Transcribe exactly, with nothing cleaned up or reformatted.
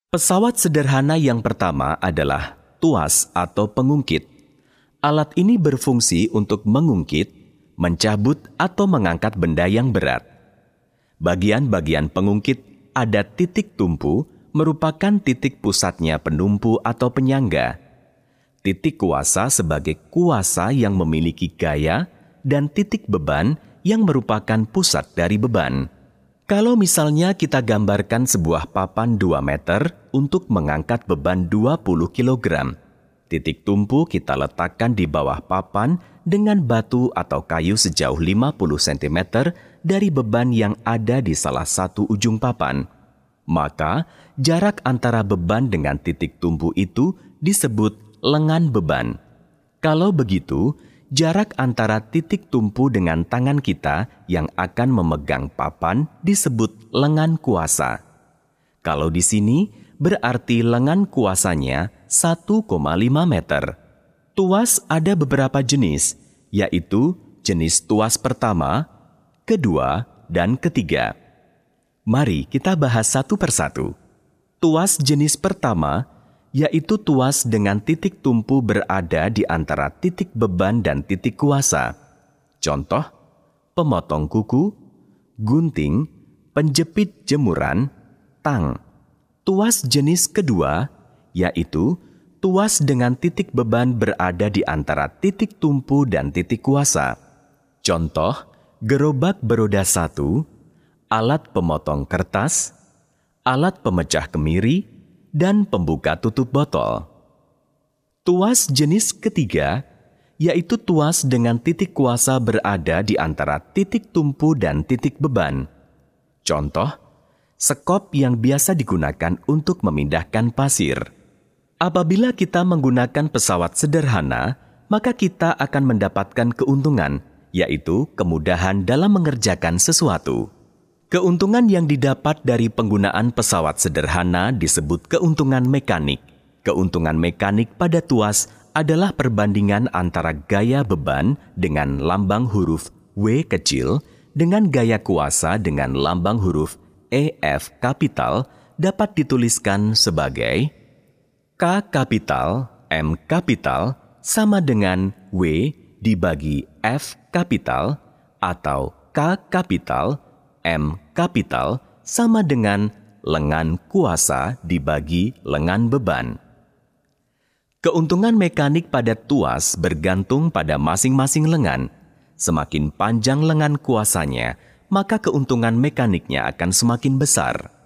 Pesawat sederhana yang pertama adalah tuas atau pengungkit. Alat ini berfungsi untuk mengungkit, mencabut atau mengangkat benda yang berat. Bagian-bagian pengungkit ada titik tumpu, merupakan titik pusatnya penumpu atau penyangga. Titik kuasa sebagai kuasa yang memiliki gaya, dan titik beban yang merupakan pusat dari beban. Kalau misalnya kita gambarkan sebuah papan dua meter untuk mengangkat beban dua puluh kilogram, titik tumpu kita letakkan di bawah papan dengan batu atau kayu sejauh lima puluh sentimeter dari beban yang ada di salah satu ujung papan. Maka, jarak antara beban dengan titik tumpu itu disebut lengan beban. Kalau begitu, jarak antara titik tumpu dengan tangan kita yang akan memegang papan disebut lengan kuasa. Kalau di sini, berarti lengan kuasanya satu koma lima meter. Tuas ada beberapa jenis, yaitu jenis tuas pertama, kedua, dan ketiga. Mari kita bahas satu persatu. Tuas jenis pertama yaitu tuas dengan titik tumpu berada di antara titik beban dan titik kuasa. Contoh, pemotong kuku, gunting, penjepit jemuran, tang. Tuas jenis kedua, yaitu tuas dengan titik beban berada di antara titik tumpu dan titik kuasa. Contoh, gerobak beroda satu, alat pemotong kertas, alat pemecah kemiri, dan pembuka tutup botol. Tuas jenis ketiga, yaitu tuas dengan titik kuasa berada di antara titik tumpu dan titik beban. Contoh, sekop yang biasa digunakan untuk memindahkan pasir. Apabila kita menggunakan pesawat sederhana, maka kita akan mendapatkan keuntungan, yaitu kemudahan dalam mengerjakan sesuatu. Keuntungan yang didapat dari penggunaan pesawat sederhana disebut keuntungan mekanik. Keuntungan mekanik pada tuas adalah perbandingan antara gaya beban dengan lambang huruf W kecil dengan gaya kuasa dengan lambang huruf E F kapital dapat dituliskan sebagai K kapital M kapital sama dengan W dibagi F kapital atau K kapital M kapital sama dengan lengan kuasa dibagi lengan beban. Keuntungan mekanik pada tuas bergantung pada masing-masing lengan. Semakin panjang lengan kuasanya, maka keuntungan mekaniknya akan semakin besar.